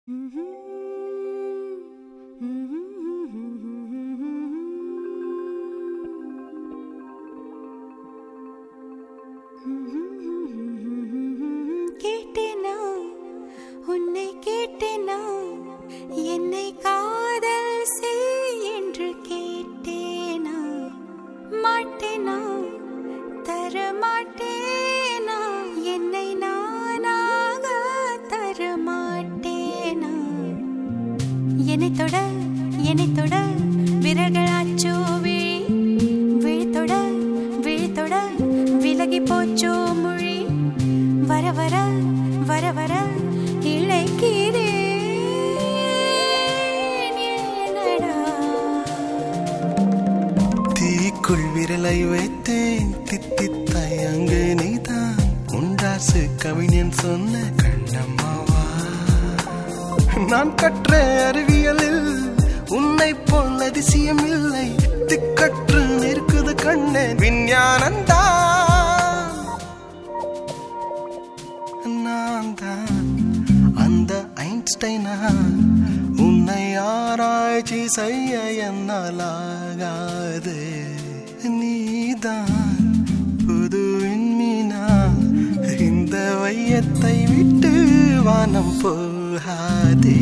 கேட்டேனா உன்னை கேட்டேனா என்னை காதல் செய் என்று கேட்டேனா மாட்டேனா தர மாட்டேனா என்னை நானாக தர மாட்டேனா என்னை தொட விரல்களாச்சோ விழித்தொட விலகி போச்சோ மொழி வர வர வர வர இழைக்கிறேன் தீக்குள் விரலை வைத்தேன் தித்தித்தாய் அங்கு நீதான் உண்டாசு கவிஞன் சொன்ன கண்ணம்மாவா நான் கற்ற அறிவியலில் உன்னை போல் அதிசயம் இல்லை திக்கற்று நிற்குது கண்ணே விஞ்ஞானந்தா நான் தான் அந்த ஐன்ஸ்டைனா உன்னை ஆராய்ச்சி செய்ய என்னாலாகாது நீதான் புது விண்மீனா இந்த வையத்தை விட்டு வானம் போகாதே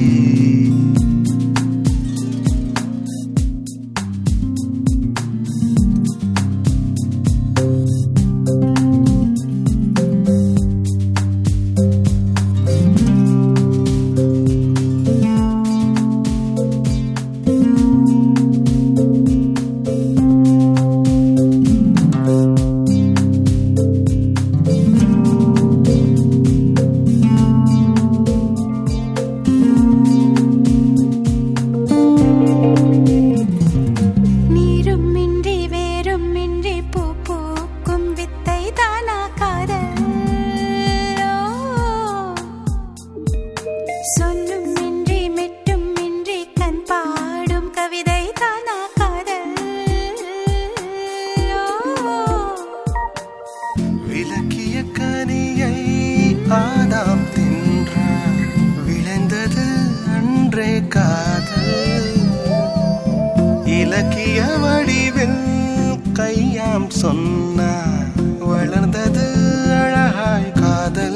விலக்கிய கனியை ஆதாம் தின்றான் விளைந்தது அன்றே காதல் இலக்கிய வடிவில் கையாம் சொன்னான் வளர்ந்தது அழகாய் காதல்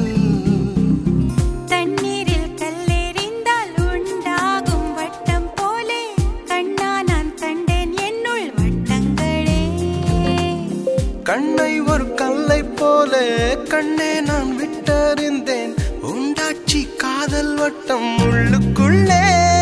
தண்ணீரில் கல்லெறிந்தால் உண்டாகும் வட்டம் போலே கண்ணா நான் கண்டேன் என்னுள் வட்டங்களே கண்ணை ஒரு கல்லை போல கண்ணே நான் விட்டறிந்தேன் உண்டாட்சி காதல் வட்டம் உள்ளுக்குள்ளே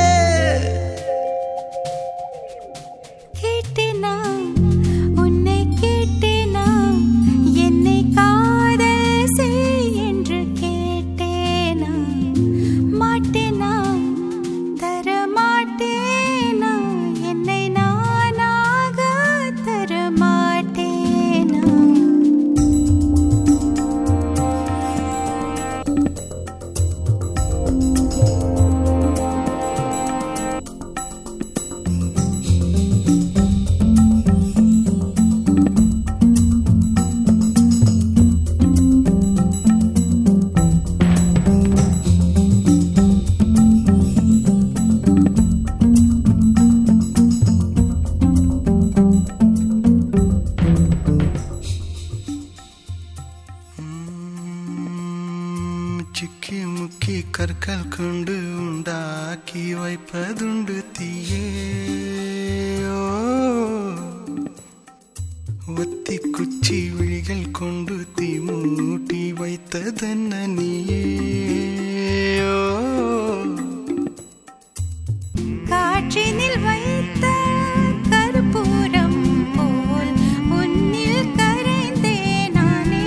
கேட்டேனா உன்னை கேட்டேனா என்னை காதல் செய் என்று கேட்டேனா மாட்டேனா தர மாட்டேனா என்னை நானாக தர மாட்டேனா சிக்கி முக்கி கற்கள் கொண்டு உண்டாக்கி வைப்பதுண்டு தீயே ஒத்தி குச்சி விழிகள் கொண்டு தீ மூட்டி வைத்ததென்ன நீயே காற்றினில் வைத்த கற்பூரம் போல் உன்னில் கரைந்தேன் நானே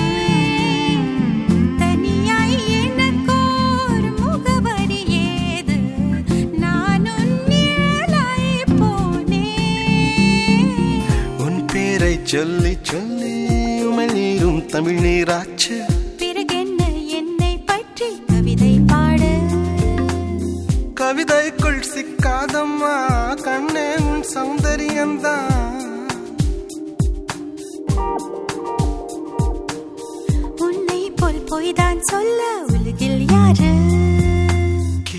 தனியாய் எனக்கோர் முகவரி ஏது நான் உன் நிழலாய் போனேன் உன் பேரை சொல்லி சொல்லி உமிழ்நீரும் தமிழ் நீராச்சு பிறகென்ன என்னை பற்றி கவிதை பாடு கவிதைக்குள் சிக்காதம்மா கண்ணே உன் சௌந்தரியந்தான் உன்னை போல் பொய்தான் சொல்ல உலகில் யாரு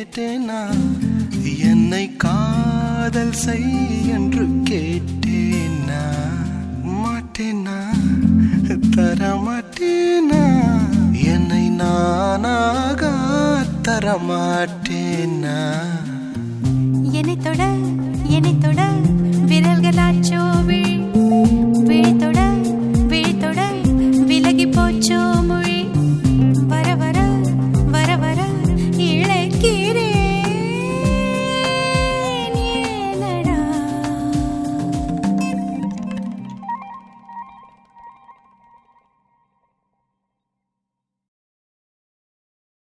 கேட்டேனா என்னை காதல் செய் என்று கேட்டேனா மாட்டேனா தரமாட்டேனா என்னை நானாக தரமாட்டேனா